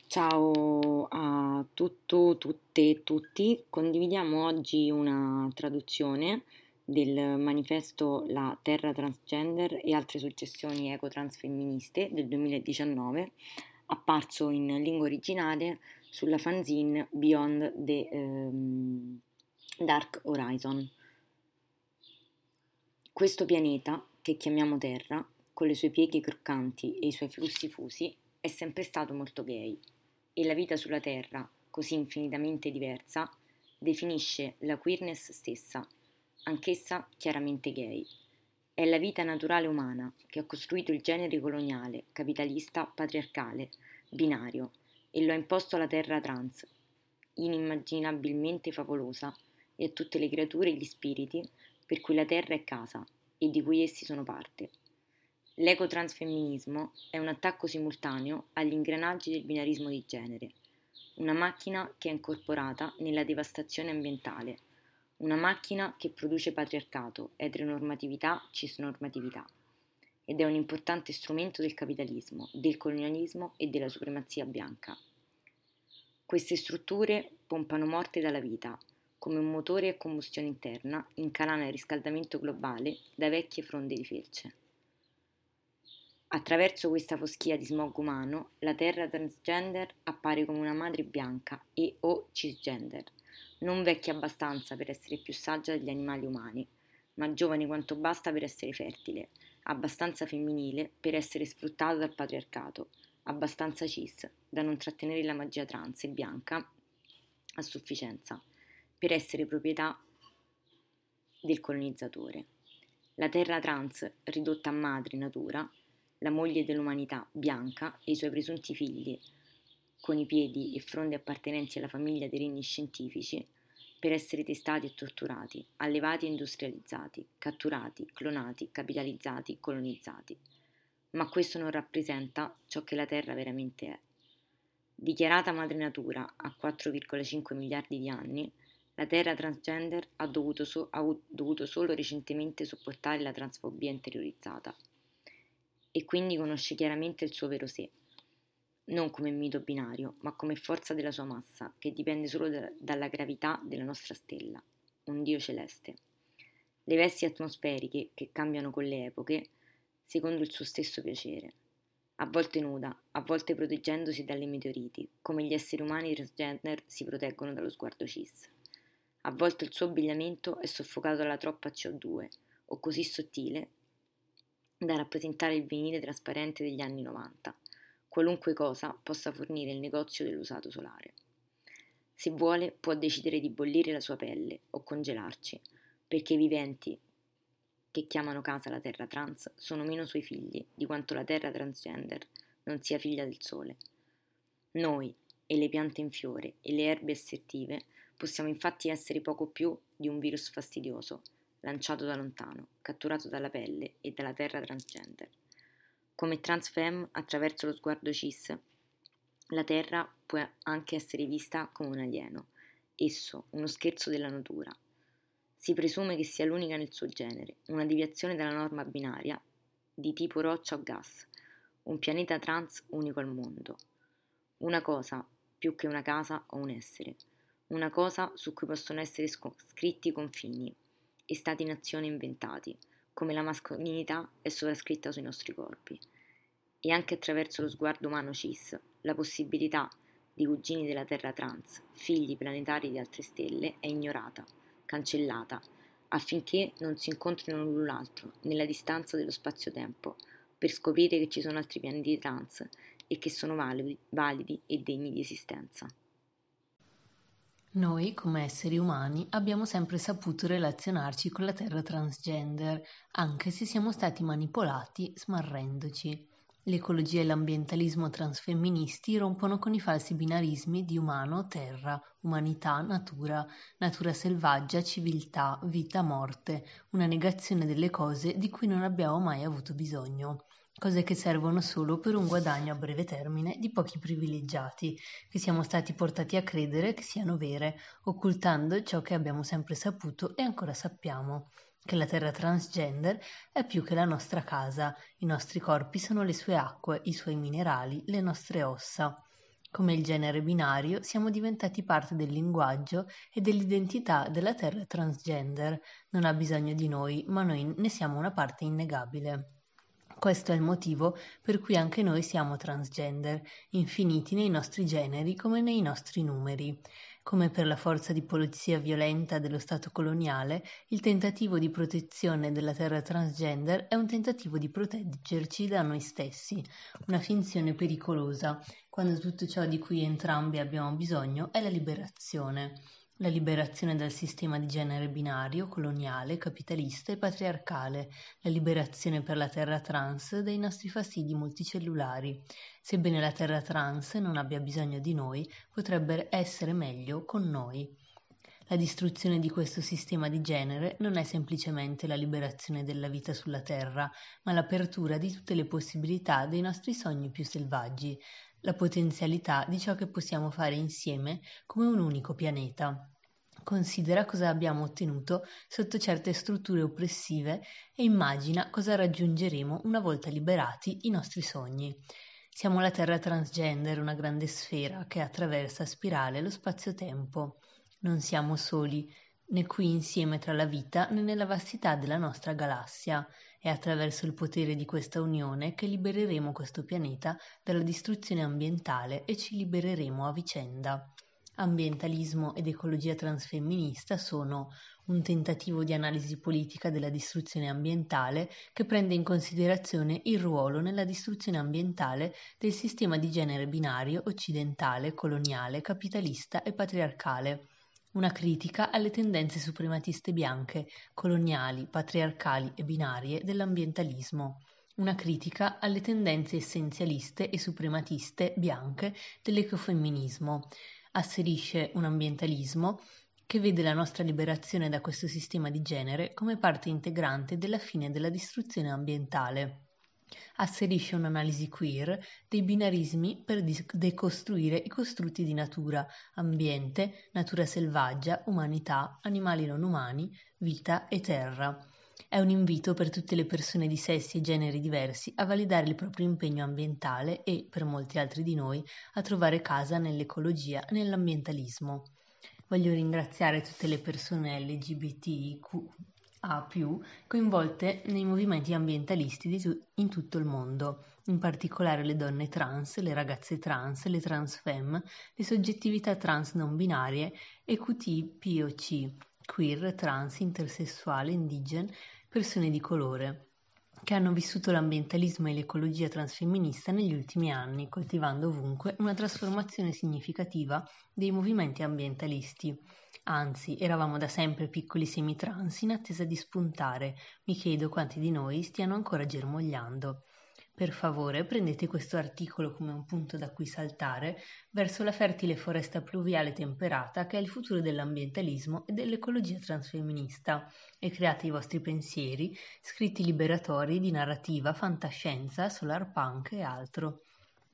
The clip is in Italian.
Ciao a tutte e tutti. Condividiamo oggi una traduzione del manifesto La Terra Transgender e altre suggestioni ecotransfemministe del 2019, apparso in lingua originale sulla fanzine Beyond the Dark Horizon. Questo pianeta, che chiamiamo Terra, con le sue pieghe croccanti e i suoi flussi fusi, è sempre stato molto gay. E la vita sulla Terra, così infinitamente diversa, definisce la queerness stessa, anch'essa chiaramente gay. È la vita naturale umana che ha costruito il genere coloniale, capitalista, patriarcale, binario, e lo ha imposto alla Terra trans, inimmaginabilmente favolosa, e a tutte le creature e gli spiriti per cui la Terra è casa e di cui essi sono parte. L'ecotransfemminismo è un attacco simultaneo agli ingranaggi del binarismo di genere, una macchina che è incorporata nella devastazione ambientale, una macchina che produce patriarcato, eteronormatività, cisnormatività, ed è un importante strumento del capitalismo, del colonialismo e della supremazia bianca. Queste strutture pompano morte dalla vita, come un motore a combustione interna incalana il riscaldamento globale da vecchie fronde di felce. Attraverso questa foschia di smog umano, la Terra transgender appare come una madre bianca e o cisgender, non vecchia abbastanza per essere più saggia degli animali umani, ma giovane quanto basta per essere fertile, abbastanza femminile per essere sfruttata dal patriarcato, abbastanza cis da non trattenere la magia trans e bianca a sufficienza, per essere proprietà del colonizzatore. La terra trans, ridotta a madre natura, la moglie dell'umanità bianca e i suoi presunti figli, con i piedi e fronde appartenenti alla famiglia dei regni scientifici, per essere testati e torturati, allevati e industrializzati, catturati, clonati, capitalizzati, colonizzati. Ma questo non rappresenta ciò che la Terra veramente è. Dichiarata madre natura a 4,5 miliardi di anni, la Terra transgender ha dovuto solo recentemente sopportare la transfobia interiorizzata e quindi conosce chiaramente il suo vero sé, non come mito binario, ma come forza della sua massa, che dipende solo dalla gravità della nostra stella, un dio celeste. Le vesti atmosferiche che cambiano con le epoche, secondo il suo stesso piacere, a volte nuda, a volte proteggendosi dalle meteoriti, come gli esseri umani transgender si proteggono dallo sguardo cis. A volte il suo abbigliamento è soffocato dalla troppa CO2, o così sottile da rappresentare il vinile trasparente degli anni 90, qualunque cosa possa fornire il negozio dell'usato solare. Se vuole, può decidere di bollire la sua pelle o congelarci, perché i viventi che chiamano casa la terra trans sono meno suoi figli di quanto la terra transgender non sia figlia del sole. Noi, e le piante in fiore e le erbe assertive, possiamo infatti essere poco più di un virus fastidioso, lanciato da lontano, catturato dalla pelle e dalla terra transgender. Come transfemme, attraverso lo sguardo cis, la terra può anche essere vista come un alieno, esso uno scherzo della natura. Si presume che sia l'unica nel suo genere, una deviazione dalla norma binaria di tipo roccia o gas, un pianeta trans unico al mondo. Una cosa più che una casa o un essere, una cosa su cui possono essere scritti confini e stati in azione inventati, come la mascolinità è sovrascritta sui nostri corpi. E anche attraverso lo sguardo umano cis, la possibilità di cugini della Terra trans, figli planetari di altre stelle, è ignorata, cancellata, affinché non si incontrino l'un l'altro nella distanza dello spazio-tempo, per scoprire che ci sono altri pianeti trans e che sono validi e degni di esistenza. Noi, come esseri umani, abbiamo sempre saputo relazionarci con la terra transgender, anche se siamo stati manipolati smarrendoci. L'ecologia e l'ambientalismo transfemministi rompono con i falsi binarismi di umano-terra, umanità-natura, natura selvaggia, civiltà, vita-morte, una negazione delle cose di cui non abbiamo mai avuto bisogno. Cose che servono solo per un guadagno a breve termine di pochi privilegiati, che siamo stati portati a credere che siano vere, occultando ciò che abbiamo sempre saputo e ancora sappiamo, che la terra transgender è più che la nostra casa, i nostri corpi sono le sue acque, i suoi minerali, le nostre ossa. Come il genere binario, siamo diventati parte del linguaggio e dell'identità della Terra transgender. Non ha bisogno di noi, ma noi ne siamo una parte innegabile. Questo è il motivo per cui anche noi siamo transgender, infiniti nei nostri generi come nei nostri numeri. Come per la forza di polizia violenta dello Stato coloniale, il tentativo di protezione della terra transgender è un tentativo di proteggerci da noi stessi, una finzione pericolosa, quando tutto ciò di cui entrambi abbiamo bisogno è la liberazione dal sistema di genere binario, coloniale, capitalista e patriarcale, la liberazione per la terra trans dai nostri fastidi multicellulari. Sebbene la terra trans non abbia bisogno di noi, potrebbe essere meglio con noi. La distruzione di questo sistema di genere non è semplicemente la liberazione della vita sulla Terra, ma l'apertura di tutte le possibilità dei nostri sogni più selvaggi, la potenzialità di ciò che possiamo fare insieme come un unico pianeta. Considera cosa abbiamo ottenuto sotto certe strutture oppressive e immagina cosa raggiungeremo una volta liberati i nostri sogni. Siamo la Terra transgender, una grande sfera che attraversa a spirale lo spazio-tempo. Non siamo soli, né qui insieme tra la vita né nella vastità della nostra galassia. È attraverso il potere di questa unione che libereremo questo pianeta dalla distruzione ambientale e ci libereremo a vicenda. Ambientalismo ed ecologia transfemminista sono un tentativo di analisi politica della distruzione ambientale che prende in considerazione il ruolo nella distruzione ambientale del sistema di genere binario occidentale, coloniale, capitalista e patriarcale. Una critica alle tendenze suprematiste bianche, coloniali, patriarcali e binarie dell'ambientalismo. Una critica alle tendenze essenzialiste e suprematiste bianche dell'ecofemminismo. Asserisce un ambientalismo che vede la nostra liberazione da questo sistema di genere come parte integrante della fine della distruzione ambientale. Asserisce un'analisi queer dei binarismi per decostruire i costrutti di natura, ambiente, natura selvaggia, umanità, animali non umani, vita e terra. È un invito per tutte le persone di sessi e generi diversi a validare il proprio impegno ambientale e, per molti altri di noi, a trovare casa nell'ecologia e nell'ambientalismo. Voglio ringraziare tutte le persone LGBTQA+, coinvolte nei movimenti ambientalisti in tutto il mondo, in particolare le donne trans, le ragazze trans, le transfemme, le soggettività trans non binarie, EQT, POC, queer, trans, intersessuale, indigene, persone di colore, che hanno vissuto l'ambientalismo e l'ecologia transfemminista negli ultimi anni, coltivando ovunque una trasformazione significativa dei movimenti ambientalisti. Anzi, eravamo da sempre piccoli semi-trans in attesa di spuntare. Mi chiedo quanti di noi stiano ancora germogliando. Per favore, prendete questo articolo come un punto da cui saltare verso la fertile foresta pluviale temperata che è il futuro dell'ambientalismo e dell'ecologia transfemminista e create i vostri pensieri, scritti liberatori di narrativa, fantascienza, solarpunk e altro.